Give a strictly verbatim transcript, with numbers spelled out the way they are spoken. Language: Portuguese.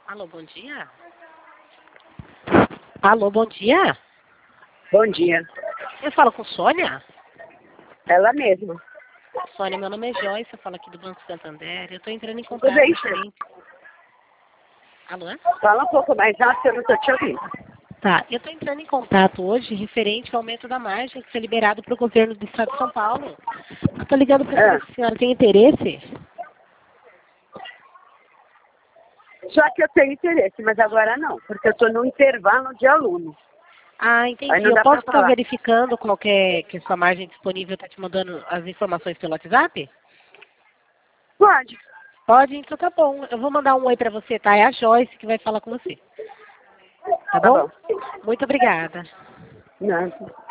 Alô, bom dia? Alô, bom dia? Bom dia. Eu falo com Sônia? Ela mesma. Sônia, meu nome é Joyce, eu falo aqui do Banco Santander. Eu estou entrando em Tudo contato bem, referente... Alô? Fala um pouco mais alto, eu não estou te ouvindo. Tá, eu estou entrando em contato hoje referente ao aumento da margem que foi liberado para o governo do Estado de São Paulo. Eu estou ligando para saber Ah. se a senhora tem interesse. Só que eu tenho interesse, mas agora não, porque eu estou no intervalo de aluno. Ah, Aí entendi. não Eu dá posso pra estar falar. verificando qual que é que a sua margem disponível está te mandando as informações pelo WhatsApp? Pode. Pode? Então tá bom. Eu vou mandar um oi para você, tá? É a Joyce que vai falar com você. Tá Tá bom? bom. Muito obrigada. Não.